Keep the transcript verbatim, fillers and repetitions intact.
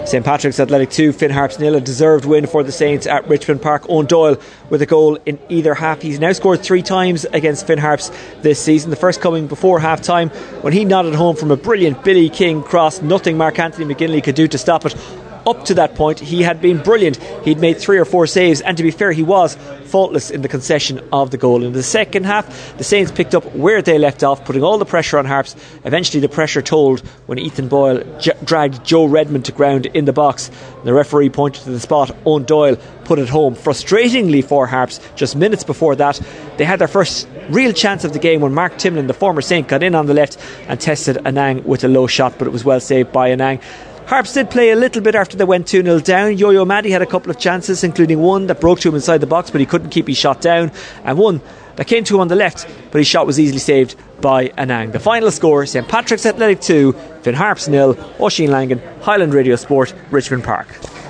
St Patrick's Athletic two, Finn Harps nil. A deserved win for the Saints at Richmond Park. Owen Doyle with a goal in either half. He's now scored three times against Finn Harps this season. The first coming before half time when he nodded home from a brilliant Billy King cross. Nothing Mark Anthony McGinley could do to stop it. Up to that point, he had been brilliant. He'd made three or four saves, and to be fair, he was faultless in the concession of the goal. In the second half, the Saints picked up where they left off, putting all the pressure on Harps. Eventually, the pressure told when Ethan Boyle j- dragged Joe Redmond to ground in the box. The referee pointed to the spot. Owen Doyle put it home. Frustratingly for Harps, just minutes before that, they had their first real chance of the game when Mark Timlin, the former Saint, got in on the left and tested Anang with a low shot, but it was well saved by Anang. Harps did play a little bit after they went two nil down. Yo-Yo Maddy had a couple of chances, including one that broke to him inside the box, but he couldn't keep his shot down, and one that came to him on the left, but his shot was easily saved by Anang. The final score, St Patrick's Athletic two, Finn Harps nil. Oisin Langan, Highland Radio Sport, Richmond Park.